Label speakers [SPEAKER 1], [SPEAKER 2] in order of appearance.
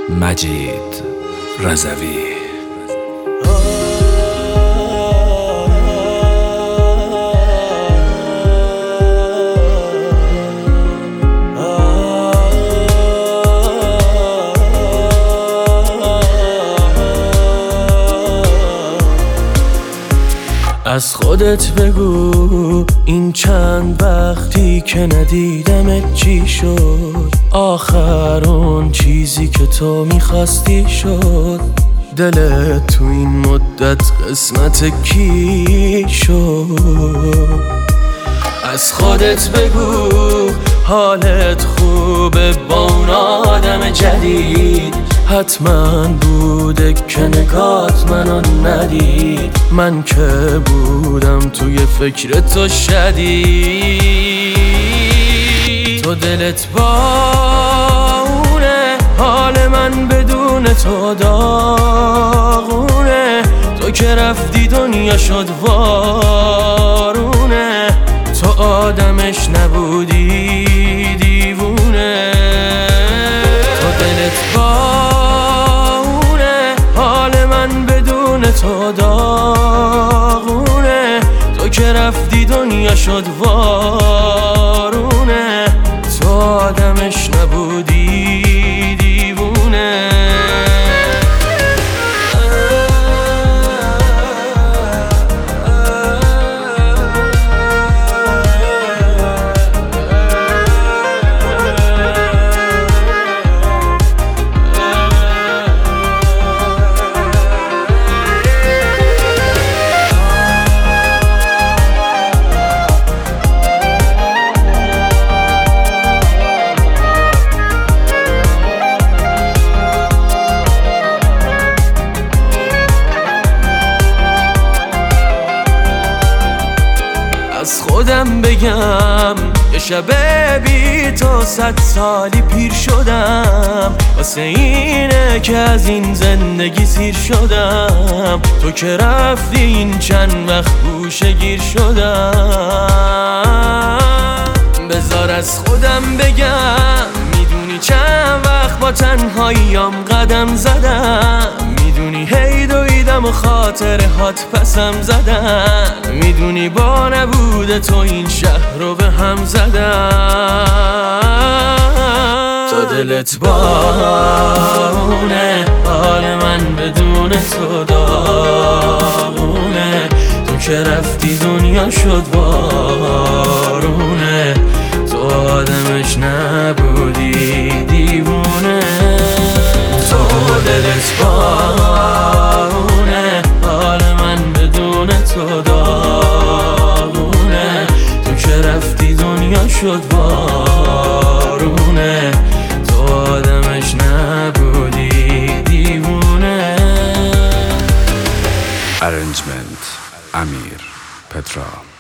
[SPEAKER 1] مجید رضوی.
[SPEAKER 2] از خودت بگو این چند وقتی که ندیدمت چی شد؟ آخر اون چیزی که تو میخواستی شد؟ دلت تو این مدت قسمت کی شد؟ از خودت بگو حالت خوبه با اون آدم جدید؟ حتما بوده که نگات منو ندید. من که بودم توی فکر تو شدید. تو دلت با اونه، حال من بدون تو داغونه. تو که رفتی دنیا شد وارونه. تو آدمش نبودی دیوونه. تو دلت با تو داغونه. تو که رفتی دنیا شد وارونه. تو آدمش نبودی دیوونه. از خودم بگم یه شب بی تو 100 سالی پیر شدم. واسه اینه که از این زندگی سیر شدم. تو که رفتی این چند وقت گوشه گیر شدم. بذار از خودم بگم میدونی چند وقت با تنهاییام قدم زدم. میدونی هی دویدم و خاطره هات پسم زدن. میدونی با نبود تو این شهر رو به هم زدن. تو دلت بارونه، حال من بدون تو داغونه. تو که رفتی دنیا شد بارونه. تو آدمش نبودی دیوونه. تو دلت بارونه، حال من بدون تو داغونه. تو که رفتی دنیا شد بارونه. تو آدمش نبودی دیوونه.
[SPEAKER 1] ارنجمنت امیر پترا.